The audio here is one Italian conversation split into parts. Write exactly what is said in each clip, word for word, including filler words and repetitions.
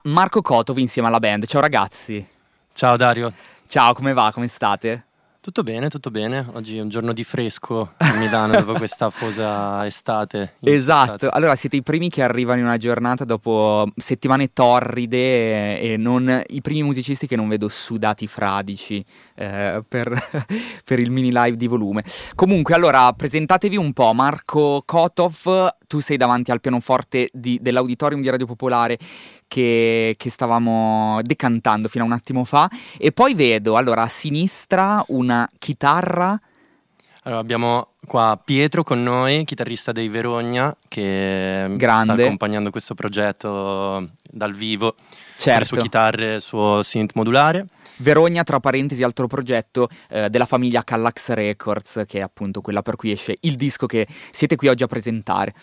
Marco Kotov insieme alla band. Ciao ragazzi. Ciao Dario. Ciao, come va? Come state? Tutto bene, tutto bene. Oggi è un giorno di fresco a Milano dopo questa afosa estate. Esatto, allora siete i primi che arrivano in una giornata dopo settimane torride e, e non i primi musicisti che non vedo sudati fradici eh, per, per il mini live di volume. Comunque, allora, presentatevi un po'. Marco Kotov, tu sei davanti al pianoforte di, dell'Auditorium di Radio Popolare che, che stavamo decantando fino a un attimo fa, e poi vedo, allora, a sinistra una chitarra. Allora, abbiamo qua Pietro con noi, chitarrista dei Verogna, che Grande. sta accompagnando questo progetto dal vivo, Certo. con le sue chitarre, il suo synth modulare. Verogna, tra parentesi, altro progetto eh, della famiglia Kallax Records, che è appunto quella per cui esce il disco che siete qui oggi a presentare.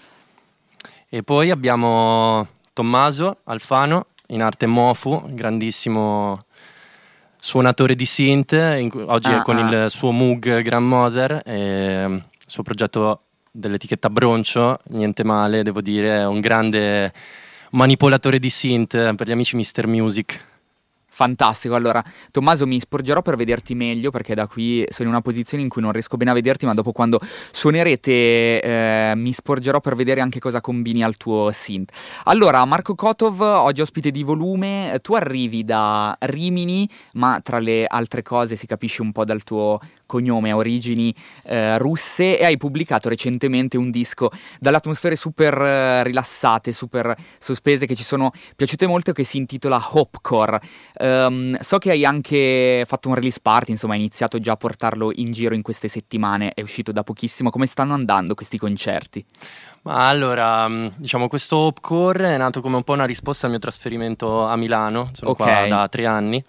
E poi abbiamo Tommaso Alfano, in arte Mofu, grandissimo suonatore di synth, in, oggi ah, è con ah. il suo Moog Grandmother, e il suo progetto dell'etichetta Broncio, niente male, devo dire, è un grande manipolatore di synth per gli amici mister Music. Fantastico, allora Tommaso, mi sporgerò per vederti meglio, perché da qui sono in una posizione in cui non riesco bene a vederti, ma dopo, quando suonerete, eh, mi sporgerò per vedere anche cosa combini al tuo synth. Allora, Marco Kotov, oggi ospite di Volume. Tu arrivi da Rimini, ma tra le altre cose si capisce un po' dal tuo cognome, a origini eh, russe, e hai pubblicato recentemente un disco dalle atmosfere super eh, rilassate, super sospese, che ci sono piaciute molto, che si intitola Hopcore. Um, so che hai anche fatto un release party, insomma hai iniziato già a portarlo in giro in queste settimane, è uscito da pochissimo. Come stanno andando questi concerti? Ma allora, diciamo, questo Hopcore è nato come un po' una risposta al mio trasferimento a Milano, sono Okay. qua da tre anni.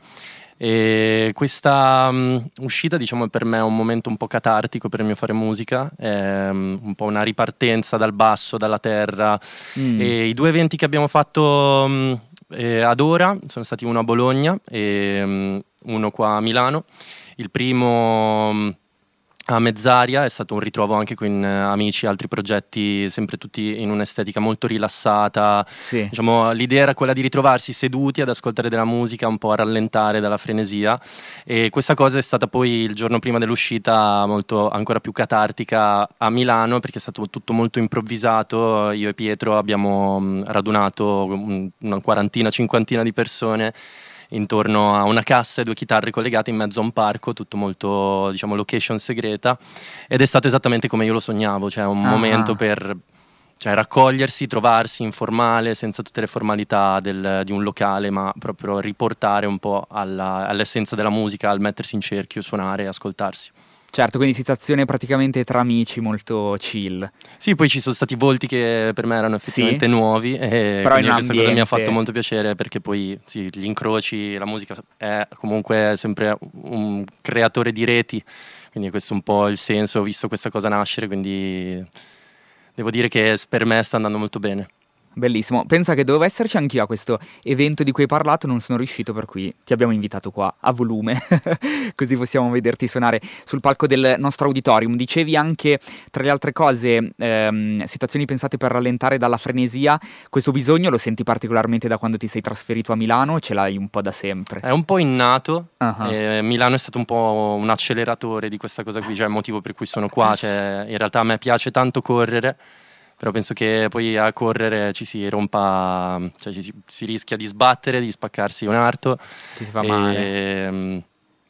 E questa um, uscita, diciamo, è per me un momento un po' catartico per il mio fare musica, è um, un po' una ripartenza dal basso, dalla terra. Mm. E i due eventi che abbiamo fatto um, eh, ad ora sono stati uno a Bologna e um, uno qua a Milano. Il primo um, a Mezzaria è stato un ritrovo anche con eh, amici, altri progetti, sempre tutti in un'estetica molto rilassata. Sì. Diciamo, l'idea era quella di ritrovarsi seduti ad ascoltare della musica, un po' a rallentare dalla frenesia, e questa cosa è stata poi il giorno prima dell'uscita molto, ancora più catartica a Milano, perché è stato tutto molto improvvisato. Io e Pietro abbiamo mh, radunato un, una quarantina, cinquantina di persone intorno a una cassa e due chitarre collegate in mezzo a un parco, tutto molto, diciamo, location segreta, ed è stato esattamente come io lo sognavo, cioè un Ah. momento per, cioè, raccogliersi, trovarsi informale, senza tutte le formalità del, di un locale, ma proprio riportare un po' alla, all'essenza della musica, al mettersi in cerchio, suonare e ascoltarsi. Certo, quindi situazione praticamente tra amici, molto chill. Sì, poi ci sono stati volti che per me erano effettivamente Sì? nuovi, e Però in quindi un questa cosa mi ha ambiente- fatto molto piacere, perché poi sì, gli incroci, la musica è comunque sempre un creatore di reti, quindi questo è un po' il senso. Ho visto questa cosa nascere, quindi devo dire che per me sta andando molto bene. Bellissimo. Pensa che dovevo esserci anch'io a questo evento di cui hai parlato, non sono riuscito, per cui ti abbiamo invitato qua a Volume, così possiamo vederti suonare sul palco del nostro auditorium. Dicevi anche, tra le altre cose, ehm, situazioni pensate per rallentare dalla frenesia. Questo bisogno lo senti particolarmente da quando ti sei trasferito a Milano, o ce l'hai un po' da sempre? È un po' innato. Uh-huh. eh, Milano è stato un po' un acceleratore di questa cosa qui, cioè il motivo per cui sono qua. Cioè, in realtà a me piace tanto correre, però penso che poi a correre ci si rompa, cioè ci si, si rischia di sbattere, di spaccarsi un arto. Ci si fa e, male.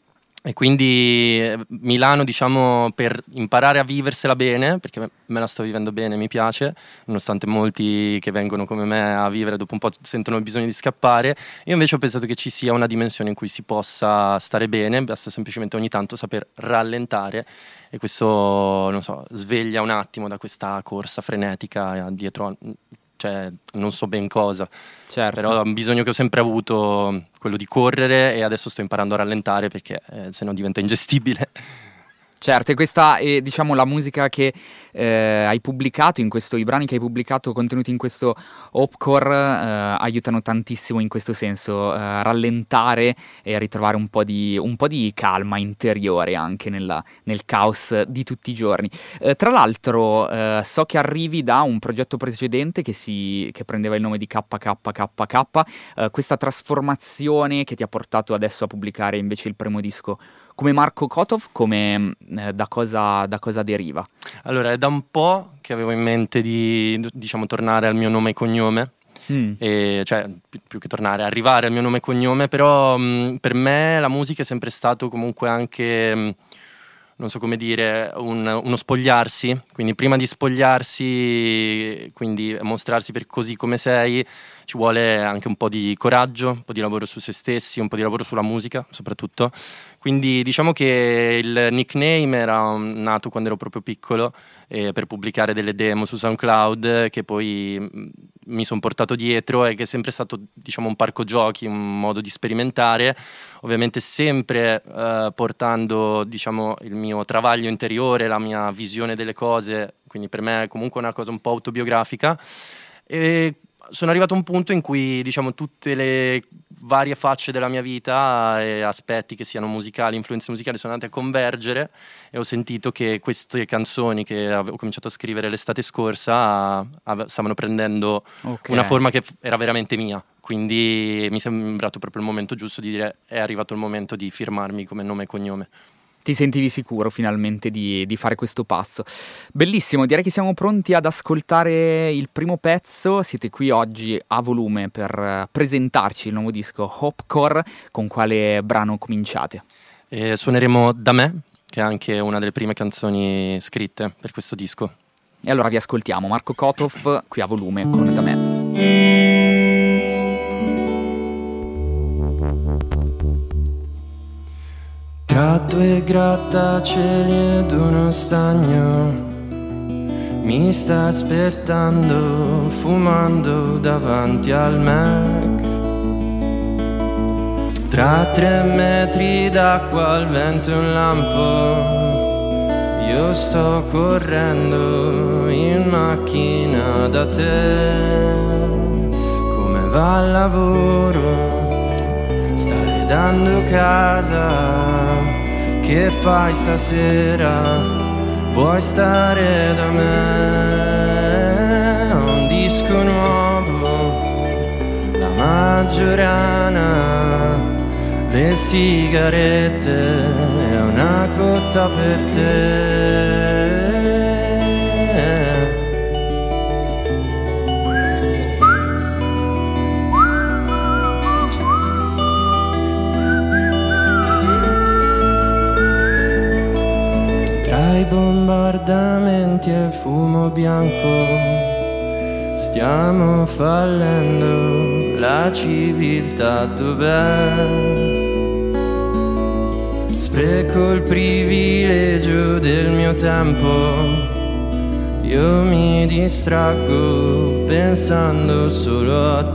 E quindi eh, Milano, diciamo, per imparare a viversela bene, perché me- me la sto vivendo bene, mi piace, nonostante molti che vengono come me a vivere dopo un po' sentono il bisogno di scappare. Io invece ho pensato che ci sia una dimensione in cui si possa stare bene, basta semplicemente ogni tanto saper rallentare, e questo, non so, sveglia un attimo da questa corsa frenetica dietro a, cioè, non so ben cosa. Certo. Però è un bisogno che ho sempre avuto, quello di correre, e adesso sto imparando a rallentare, perché eh, se no diventa ingestibile. Certo, e questa è, diciamo, la musica che eh, hai pubblicato in questo, i brani che hai pubblicato contenuti in questo Hopecore eh, aiutano tantissimo in questo senso, eh, rallentare e ritrovare un po' di, un po' di calma interiore anche nella- nel caos di tutti i giorni. Eh, tra l'altro eh, so che arrivi da un progetto precedente che, si, che prendeva il nome di K K K K, eh, questa trasformazione che ti ha portato adesso a pubblicare invece il primo disco come Marco Kotov, come, eh, da cosa, da cosa deriva? Allora, è da un po' che avevo in mente di, diciamo, tornare al mio nome e cognome, Mm. e, cioè più, più che tornare, arrivare al mio nome e cognome, però mh, per me la musica è sempre stato comunque anche, mh, non so come dire, un- uno spogliarsi, quindi prima di spogliarsi, quindi mostrarsi per così come sei, ci vuole anche un po' di coraggio, un po' di lavoro su se stessi, un po' di lavoro sulla musica soprattutto. Quindi diciamo che il nickname era um, nato quando ero proprio piccolo, eh, per pubblicare delle demo su SoundCloud, che poi mm, mi sono portato dietro, e che è sempre stato, diciamo, un parco giochi, un modo di sperimentare, ovviamente sempre eh, portando, diciamo, il mio travaglio interiore, la mia visione delle cose, quindi per me è comunque una cosa un po' autobiografica. E sono arrivato a un punto in cui, diciamo, tutte le varie facce della mia vita e aspetti, che siano musicali, influenze musicali, sono andate a convergere, e ho sentito che queste canzoni che avevo cominciato a scrivere l'estate scorsa ave- stavano prendendo Ok. una forma che f- era veramente mia. Quindi mi è sembrato proprio il momento giusto di dire: è arrivato il momento di firmarmi come nome e cognome. Ti sentivi sicuro finalmente di, di fare questo passo. Bellissimo, direi che siamo pronti ad ascoltare il primo pezzo. Siete qui oggi a volume per eh, presentarci il nuovo disco Hopecore. Con quale brano cominciate? E suoneremo Da me, che è anche una delle prime canzoni scritte per questo disco. E allora vi ascoltiamo, Marco Kotov qui a volume con Da me. Tra due grattacieli ed uno stagno mi sta aspettando, fumando davanti al Mac. Tra tre metri d'acqua al vento e un lampo, io sto correndo in macchina da te. Come va al lavoro? Stai dando casa? Che fai stasera? Vuoi stare da me? Ho un disco nuovo, la Maggiorana, le sigarette e una cotta per te. Tra i bombardamenti e il fumo bianco stiamo fallendo, la civiltà dov'è? Spreco il privilegio del mio tempo, io mi distraggo pensando solo a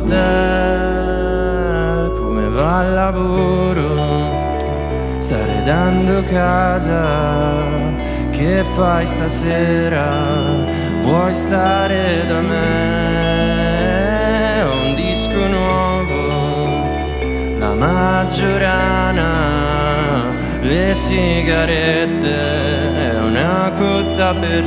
te. Come va al lavoro? Stai dando casa? Che fai stasera? Vuoi stare da me? Ho un disco nuovo, la Maggiorana, le sigarette e una cotta per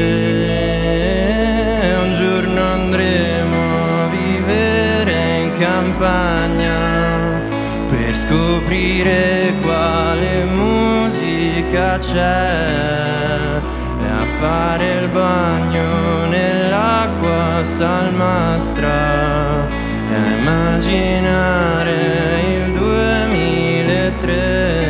te. Un giorno andremo a vivere in campagna per scoprire quale musica c'è, e a fare il bagno nell'acqua salmastra, e a immaginare il duemilatré.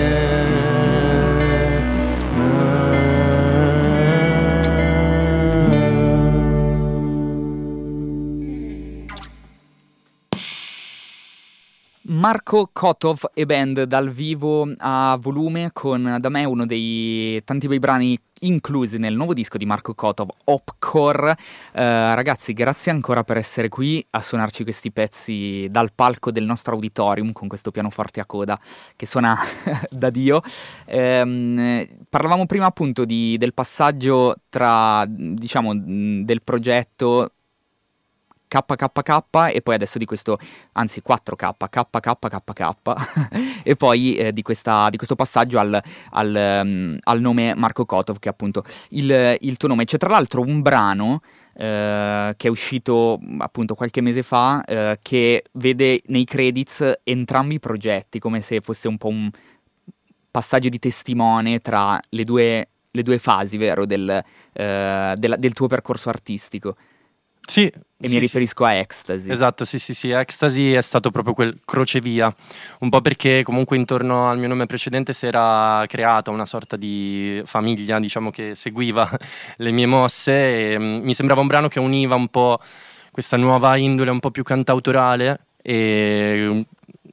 Marco Kotov e band dal vivo a volume con, da me, uno dei tanti bei brani inclusi nel nuovo disco di Marco Kotov, Opcore. Eh, ragazzi, grazie ancora per essere qui a suonarci questi pezzi dal palco del nostro auditorium con questo pianoforte a coda che suona da Dio. Ehm, parlavamo prima appunto di, del passaggio tra, diciamo, del progetto K K K e poi adesso di questo, anzi quattro K, K K K K e poi eh, di, questa, di questo passaggio al, al, um, al nome Marco Kotov, che è appunto il, il tuo nome. C'è tra l'altro un brano eh, che è uscito appunto qualche mese fa eh, che vede nei credits entrambi i progetti, come se fosse un po' un passaggio di testimone tra le due, le due fasi, vero, del, eh, del, del tuo percorso artistico. Sì. E sì, mi riferisco sì. a Ecstasy. Esatto, sì, sì, sì. Ecstasy è stato proprio quel crocevia, un po' perché comunque intorno al mio nome precedente si era creata una sorta di famiglia, diciamo, che seguiva le mie mosse e um, mi sembrava un brano che univa un po' questa nuova indole un po' più cantautorale e um,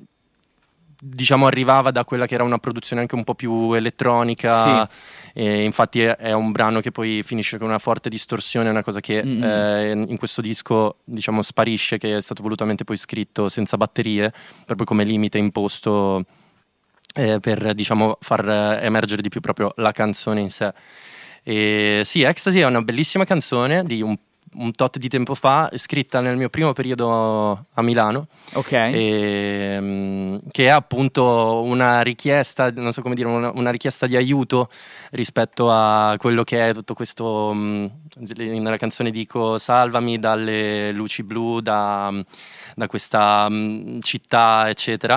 diciamo arrivava da quella che era una produzione anche un po' più elettronica. Sì. E infatti è, è un brano che poi finisce con una forte distorsione, una cosa che Mm-hmm. eh, in questo disco diciamo sparisce, che è stato volutamente poi scritto senza batterie proprio come limite imposto eh, per diciamo far emergere di più proprio la canzone in sé. E sì, Ecstasy è una bellissima canzone di un un tot di tempo fa, scritta nel mio primo periodo a Milano, Ok. e, um, che è appunto una richiesta, non so come dire, una, una richiesta di aiuto rispetto a quello che è tutto questo, um, nella canzone dico salvami dalle luci blu, da, da questa um, città eccetera,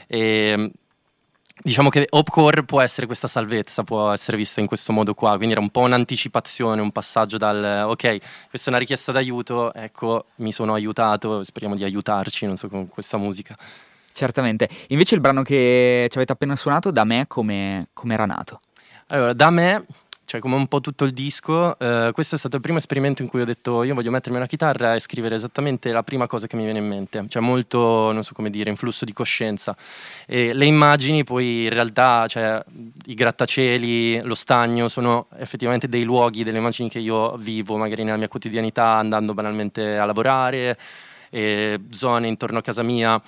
e diciamo che Opcore può essere questa salvezza, può essere vista in questo modo qua, quindi era un po' un'anticipazione, un passaggio dal ok, questa è una richiesta d'aiuto, ecco, mi sono aiutato, speriamo di aiutarci, non so, con questa musica. Certamente. Invece il brano che ci avete appena suonato, da me, come era nato? Allora, da me, cioè come un po' tutto il disco, eh, questo è stato il primo esperimento in cui ho detto io voglio mettermi una chitarra e scrivere esattamente la prima cosa che mi viene in mente, cioè molto, non so come dire, in flusso di coscienza. E le immagini poi in realtà, cioè i grattacieli, lo stagno, sono effettivamente dei luoghi, delle immagini che io vivo magari nella mia quotidianità andando banalmente a lavorare, e zone intorno a casa mia.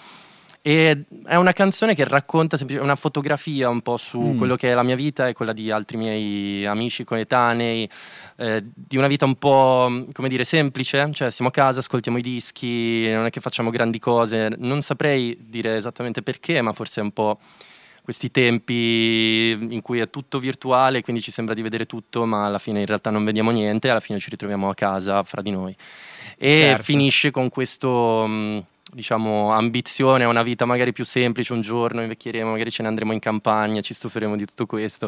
E è una canzone che racconta semplicemente una fotografia un po' su mm. quello che è la mia vita e quella di altri miei amici coetanei, eh, di una vita un po', come dire, semplice, cioè stiamo a casa, ascoltiamo i dischi, non è che facciamo grandi cose, non saprei dire esattamente perché, ma forse è un po' questi tempi in cui è tutto virtuale, quindi ci sembra di vedere tutto, ma alla fine in realtà non vediamo niente, alla fine ci ritroviamo a casa fra di noi. E certo. Finisce con questo... Mh, diciamo ambizione a una vita magari più semplice, un giorno invecchieremo, magari ce ne andremo in campagna, ci stuferemo di tutto questo,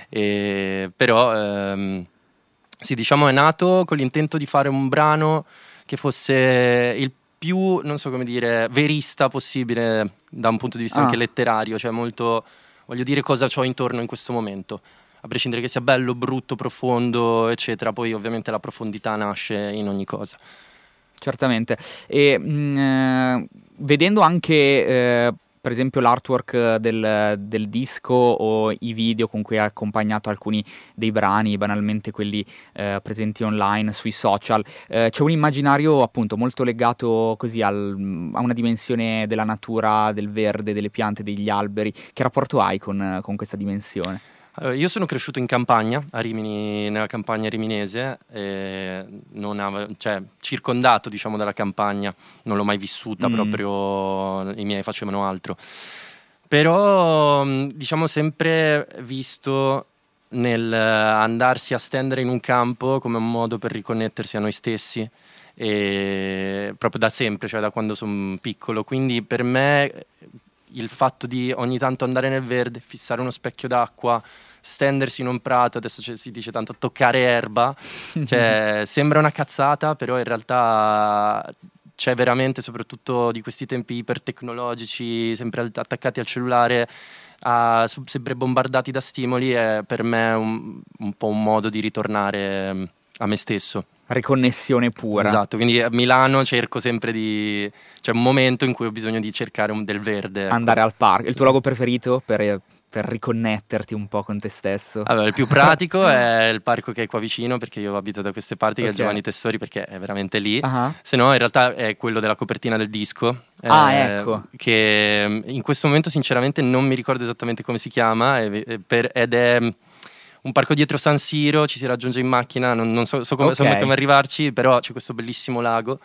e, però ehm, sì, diciamo è nato con l'intento di fare un brano che fosse il più, non so come dire, verista possibile da un punto di vista ah. anche letterario, cioè molto, voglio dire cosa ho intorno in questo momento, a prescindere che sia bello, brutto, profondo eccetera, poi ovviamente la profondità nasce in ogni cosa. Certamente. E mh, eh, vedendo anche eh, per esempio l'artwork del, del disco o i video con cui hai accompagnato alcuni dei brani, banalmente quelli eh, presenti online sui social, eh, c'è un immaginario appunto molto legato così al, a una dimensione della natura, del verde, delle piante, degli alberi. Che rapporto hai con, con questa dimensione? Allora, io sono cresciuto in campagna, a Rimini, nella campagna riminese, e non ave- cioè, circondato diciamo dalla campagna, non l'ho mai vissuta mm. proprio, i miei facevano altro. Però diciamo sempre visto nel andarsi a stendere in un campo come un modo per riconnettersi a noi stessi, e proprio da sempre, cioè da quando sono piccolo, quindi per me il fatto di ogni tanto andare nel verde, fissare uno specchio d'acqua, stendersi in un prato, adesso c- si dice tanto toccare erba, cioè sembra una cazzata, però in realtà c'è veramente, soprattutto di questi tempi ipertecnologici, sempre al- attaccati al cellulare, a, sempre bombardati da stimoli, è per me un, un po' un modo di ritornare a me stesso. Riconnessione pura. Esatto, quindi a Milano cerco sempre di... c'è un momento in cui ho bisogno di cercare un del verde. Ecco. Andare al parco. Il tuo luogo preferito per, per riconnetterti un po' con te stesso? Allora, il più pratico è il parco che è qua vicino, perché io abito da queste parti, che Ok. è il Giovanni Tessori, perché è veramente lì. Ah. Se no, in realtà è quello della copertina del disco. Ah, eh, ecco. Che in questo momento sinceramente non mi ricordo esattamente come si chiama, è- è per- ed è un parco dietro San Siro, ci si raggiunge in macchina, non, non so, so come, so Ok. come arrivarci, però c'è questo bellissimo lago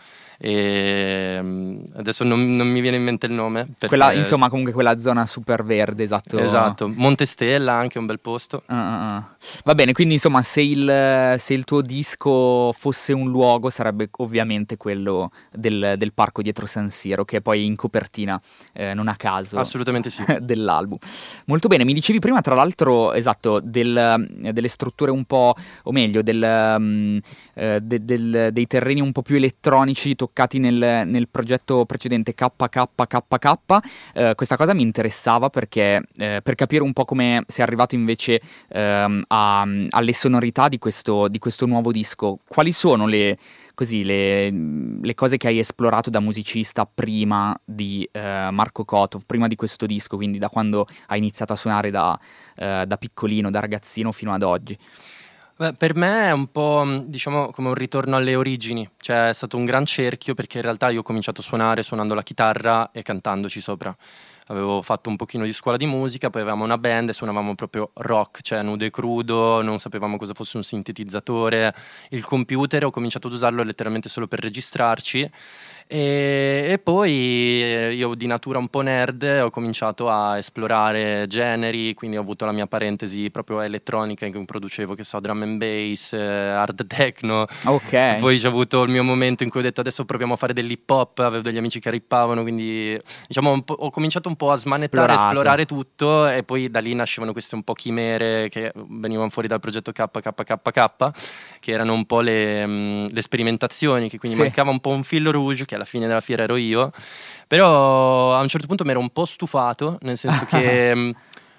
e mm, adesso non, non mi viene in mente il nome. Perché... Quella, insomma, comunque quella zona super verde, esatto. Esatto, Monte Stella anche un bel posto. Ah, ah, ah. Va bene, quindi insomma, se il, se il tuo disco fosse un luogo, sarebbe ovviamente quello del, del parco dietro San Siro, che è poi in copertina, eh, non a caso, Assolutamente sì. dell'album. Molto bene, mi dicevi prima, tra l'altro, esatto, del, delle strutture un po', o meglio, del, um, eh, de- del- dei terreni un po' più elettronici toccati nel, nel progetto precedente K K K K. Eh, questa cosa mi interessava perché eh, per capire un po' come sei arrivato invece ehm, a- alle sonorità di questo, di questo nuovo disco, quali sono le, così, le, le cose che hai esplorato da musicista prima di eh, Marco Kotov, prima di questo disco, quindi da quando hai iniziato a suonare da, eh, da piccolino, da ragazzino fino ad oggi? Beh, per me è un po', mh, diciamo, come un ritorno alle origini, cioè è stato un gran cerchio perché in realtà io ho cominciato a suonare suonando la chitarra e cantandoci sopra. Avevo fatto un pochino di scuola di musica, poi avevamo una band e suonavamo proprio rock, cioè nudo e crudo, non sapevamo cosa fosse un sintetizzatore, il computer, ho cominciato ad usarlo letteralmente solo per registrarci e, e poi eh, io di natura un po' nerd ho cominciato a esplorare generi, quindi ho avuto la mia parentesi proprio elettronica in cui producevo, che so, drum and bass, eh, hard techno. Ok. Poi c'è avuto il mio momento in cui ho detto adesso proviamo a fare dell'hip hop, avevo degli amici che rippavano, quindi diciamo un po', ho cominciato un po' a smanettare, a Esplorato. esplorare tutto e poi da lì nascevano queste un po' chimere che venivano fuori dal progetto K K K K, che erano un po' le, mh, le sperimentazioni, che quindi Sì. mancava un po' un fil rouge, che alla fine della fiera ero io, però a un certo punto mi ero un po' stufato, nel senso che... mh,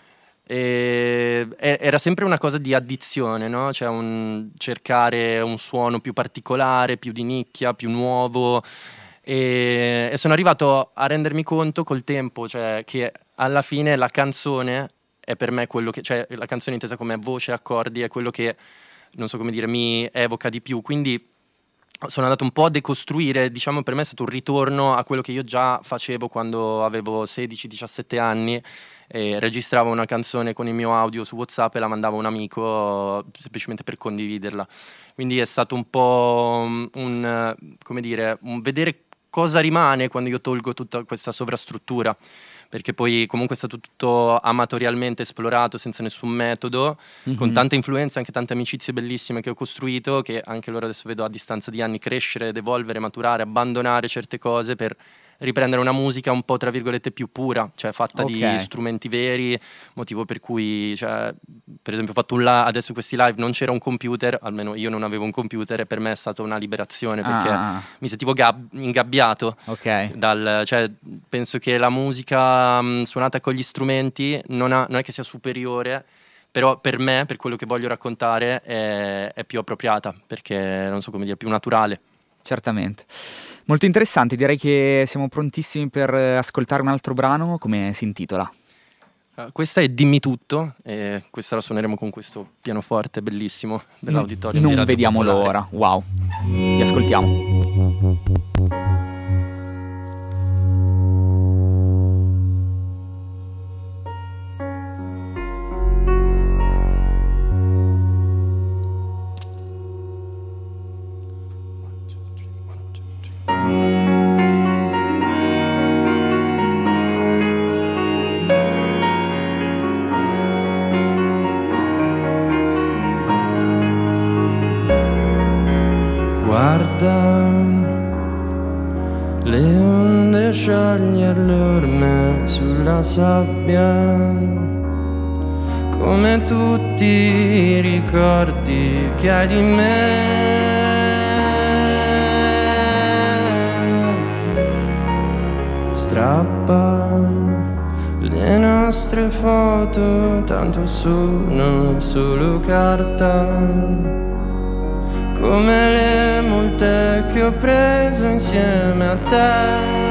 E e- era sempre una cosa di addizione, no? Cioè un cercare un suono più particolare, più di nicchia, più nuovo e, e sono arrivato a rendermi conto col tempo, cioè che alla fine la canzone è per me quello che, cioè la canzone intesa come voce, accordi, è quello che, non so come dire, mi evoca di più, quindi sono andato un po' a decostruire, diciamo per me è stato un ritorno a quello che io già facevo quando avevo sedici diciassette anni e registravo una canzone con il mio audio su WhatsApp e la mandavo a un amico semplicemente per condividerla. Quindi è stato un po' un, eh, come dire, un vedere cosa rimane quando io tolgo tutta questa sovrastruttura, perché poi comunque è stato tutto amatorialmente esplorato, senza nessun metodo, con Mhm. tante influenze, anche tante amicizie bellissime che ho costruito, che anche loro adesso vedo a distanza di anni crescere, ed evolvere, maturare, abbandonare certe cose per riprendere una musica un po' tra virgolette più pura, cioè fatta Ok. di strumenti veri, motivo per cui, cioè, per esempio ho fatto un live, adesso questi live non c'era un computer, almeno io non avevo un computer e per me è stata una liberazione perché Ah, mi sentivo gab- ingabbiato. ok. Dal, cioè, penso che la musica mh, suonata con gli strumenti non, ha- non è che sia superiore, però per me, per quello che voglio raccontare, è, è più appropriata, perché non so come dire, più naturale. Certamente. Molto interessante, direi che siamo prontissimi per eh, ascoltare un altro brano. Come si intitola? Uh, questa è Dimmi Tutto, e questa la suoneremo con questo pianoforte bellissimo dell'auditorium di Non Radio vediamo Popolare. l'ora. Wow. Ti ascoltiamo. Guarda le onde sciogliere le orme sulla sabbia, come tutti i ricordi che hai di me. Strappa le nostre foto, tanto sono solo carta. come le multe che ho preso insieme a te.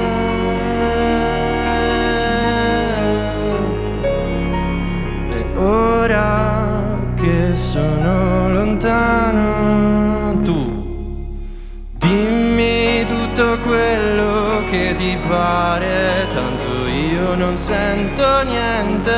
Ora che sono lontano, tu dimmi tutto quello che ti pare, tanto io non sento niente.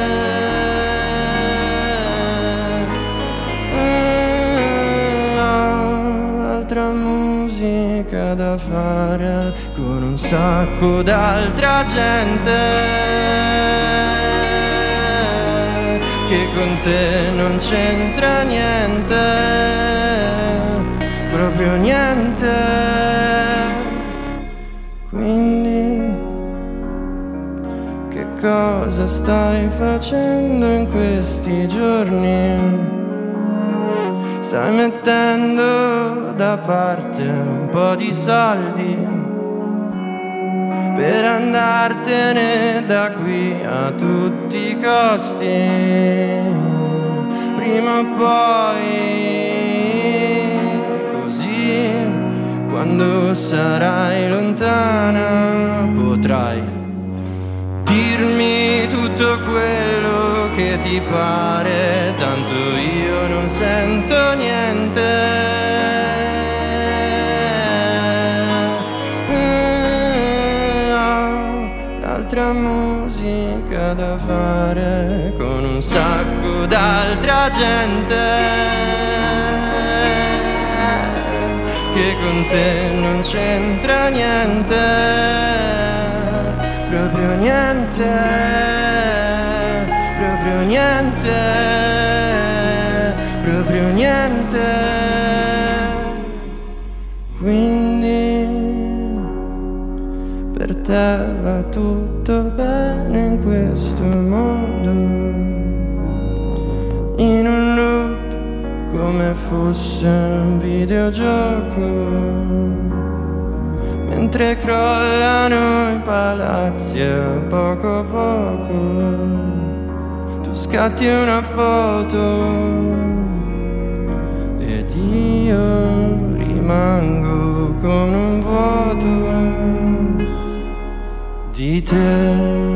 Ho altra musica da fare con un sacco d'altra gente che con te non c'entra niente, proprio niente. Quindi che cosa stai facendo in questi giorni? Stai mettendo da parte un po' di soldi per andartene da qui a tutti i costi, prima o poi, così quando sarai lontana potrai dirmi tutto quello che ti pare, tanto io non sento niente. Altra musica da fare con un sacco d'altra gente che con te non c'entra niente, proprio niente, proprio niente, proprio niente. Quindi per te va tutto bene in questo modo, in un loop come fosse un videogioco, mentre crollano i palazzi a poco a poco tu scatti una foto ed io rimango con un vuoto di te.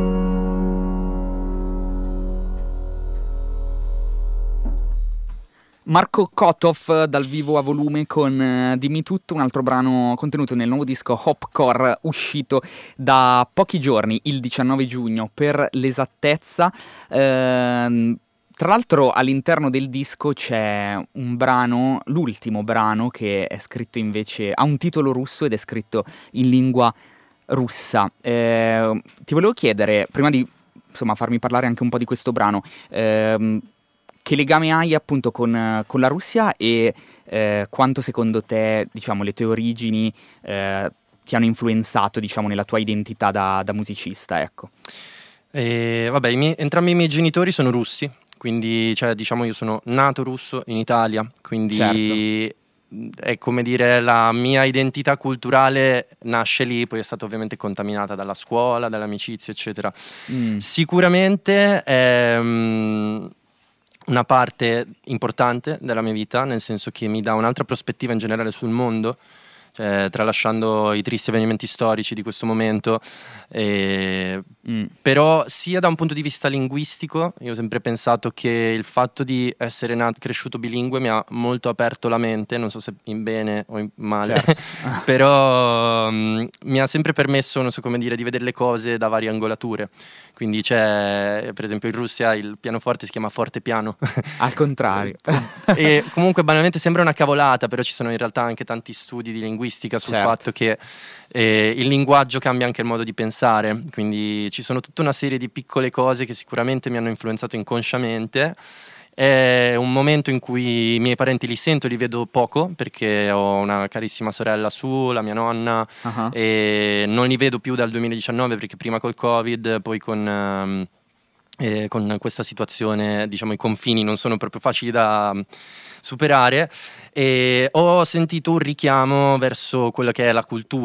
Marco Kotov dal vivo a volume con uh, Dimmi Tutto, un altro brano contenuto nel nuovo disco Hopcore uscito da pochi giorni, il diciannove giugno per l'esattezza. Ehm... Tra l'altro all'interno del disco c'è un brano, l'ultimo brano, che è scritto invece, ha un titolo russo ed è scritto in lingua russa. Eh, ti volevo chiedere, prima di insomma farmi parlare anche un po' di questo brano, ehm, che legame hai appunto con, con la Russia e eh, quanto secondo te, diciamo, le tue origini eh, ti hanno influenzato, diciamo, nella tua identità da, da musicista, ecco. E, vabbè, i miei, entrambi i miei genitori sono russi. Quindi, cioè, diciamo, io sono nato russo in Italia, quindi certo. È come dire, la mia identità culturale nasce lì, poi è stata ovviamente contaminata dalla scuola, dalle amicizie, eccetera. Mm. Sicuramente è um, una parte importante della mia vita, nel senso che mi dà un'altra prospettiva in generale sul mondo, cioè, tralasciando i tristi avvenimenti storici di questo momento. E, mm. Però sia da un punto di vista linguistico, io ho sempre pensato che il fatto di essere nato, cresciuto bilingue mi ha molto aperto la mente, non so se in bene o in male, certo. Però um, mi ha sempre permesso, non so come dire, di vedere le cose da varie angolature. Quindi c'è, per esempio in Russia il pianoforte si chiama fortepiano. Al contrario. E comunque banalmente sembra una cavolata, però ci sono in realtà anche tanti studi di linguistica sul certo. fatto che eh, il linguaggio cambia anche il modo di pensare, quindi ci sono tutta una serie di piccole cose che sicuramente mi hanno influenzato inconsciamente. È un momento in cui i miei parenti li sento, li vedo poco perché ho una carissima sorella su, la mia nonna, uh-huh. e non li vedo più dal duemiladiciannove perché prima col Covid, poi con, um, eh, con questa situazione, diciamo, i confini non sono proprio facili da um, superare, e ho sentito un richiamo verso quello che è la cultura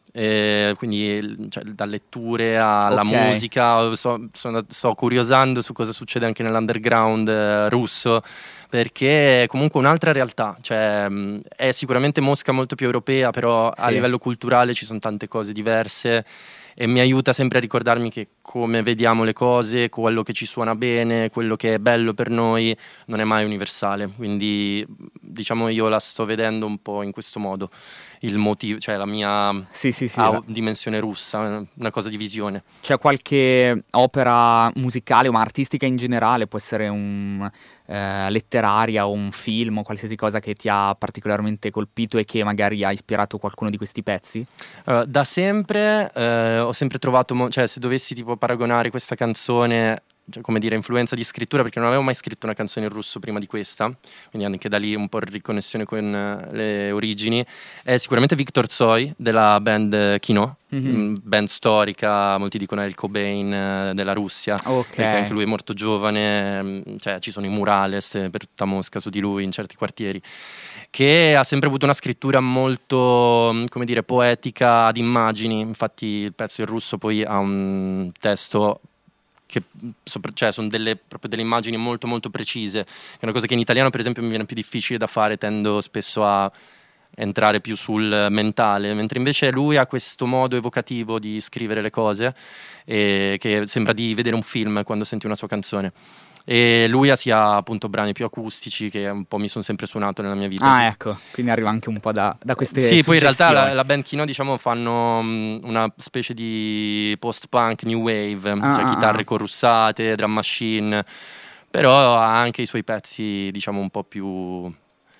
E quindi cioè, da letture alla Okay. musica, so- sono- sto curiosando su cosa succede anche nell'underground eh, russo, perché è comunque un'altra realtà, cioè mh, è sicuramente Mosca molto più europea, però a Sì. livello culturale ci sono tante cose diverse e mi aiuta sempre a ricordarmi che come vediamo le cose, quello che ci suona bene, quello che è bello per noi non è mai universale, quindi diciamo io la sto vedendo un po' in questo modo, il motivo, cioè la mia Sì, sì, sì. ha la- dimensione russa, una cosa di visione. C'è qualche opera musicale o ma artistica in generale, può essere un, eh, letteraria o un film o qualsiasi cosa che ti ha particolarmente colpito e che magari ha ispirato qualcuno di questi pezzi? Uh, da sempre eh, ho sempre trovato, mo- cioè se dovessi tipo paragonare questa canzone, cioè, come dire, influenza di scrittura, perché non avevo mai scritto una canzone in russo prima di questa, quindi anche da lì un po' riconnessione con eh, le origini, è sicuramente Viktor Tsoi della band eh, Kino, Mhm. mm, band storica, molti dicono è il Cobain eh, della Russia, Ok. perché anche lui è molto giovane, mm, cioè ci sono i murales eh, per tutta Mosca su di lui in certi quartieri, che ha sempre avuto una scrittura molto, mm, come dire, poetica ad immagini. Infatti il pezzo in russo poi ha un testo che sopra- cioè sono delle, proprio delle immagini molto molto precise, che è una cosa che in italiano per esempio mi viene più difficile da fare, tendo spesso a entrare più sul mentale, mentre invece lui ha questo modo evocativo di scrivere le cose e che sembra di vedere un film quando senti una sua canzone. E lui ha sia appunto brani più acustici che un po' mi sono sempre suonato nella mia vita. Ah, sì. ecco, quindi arriva anche un po' da, da queste Sì, poi in realtà la, suggestioni. la band Kino diciamo fanno mh, una specie di post-punk new wave, Ah, cioè ah, chitarre ah. corrussate, drum machine, però ha anche i suoi pezzi diciamo un po' più...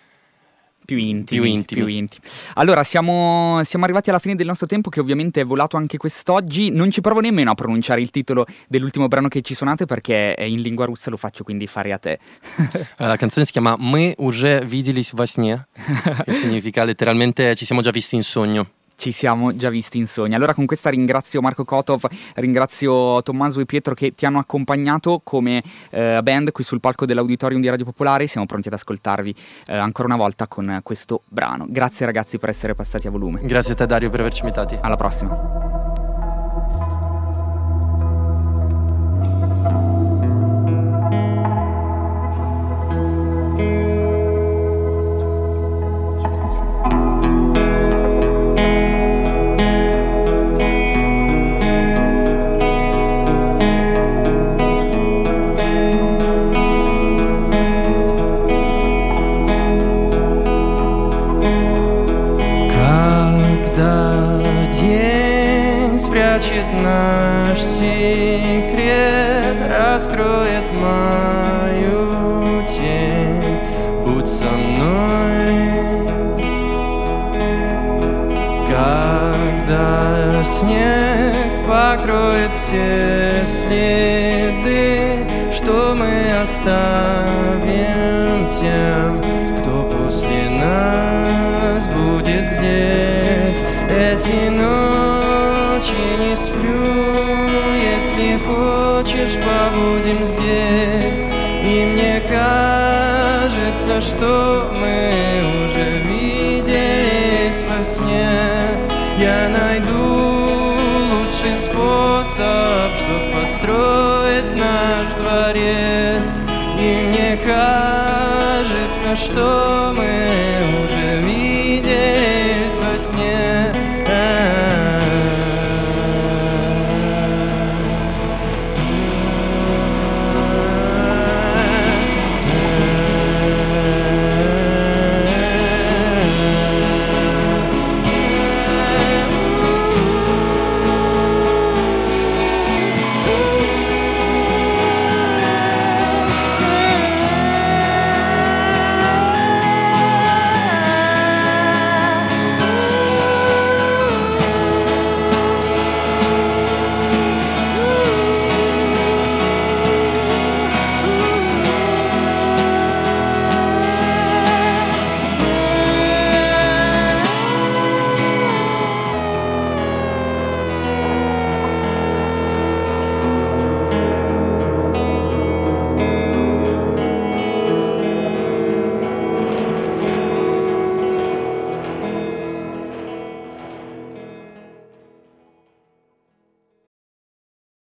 Più intimi, Più intimi. più intimi. Allora, siamo, siamo arrivati alla fine del nostro tempo, che ovviamente è volato anche quest'oggi. Non ci provo nemmeno a pronunciare il titolo dell'ultimo brano che ci suonate, perché è in lingua russa, lo faccio quindi fare a te. La canzone si chiama Мы уже виделись во сне, che significa letteralmente ci siamo già visti in sogno. Ci siamo già visti in sogno. Allora con questa ringrazio Marco Kotov, ringrazio Tommaso e Pietro che ti hanno accompagnato come eh, band qui sul palco dell'Auditorium di Radio Popolare. Siamo pronti ad ascoltarvi eh, ancora una volta con questo brano. Grazie ragazzi per essere passati a volume. Grazie a te Dario per averci invitati. Alla prossima. Наш секрет раскроет мою тень. Будь со мной, когда снег покроет все следы, что мы оставим тем, кто после нас будет здесь. Эти ночи не сплю, если хочешь, побудем здесь. И мне кажется, что мы уже виделись во сне. Я найду лучший способ, чтоб построить наш дворец. И мне кажется, что мы уже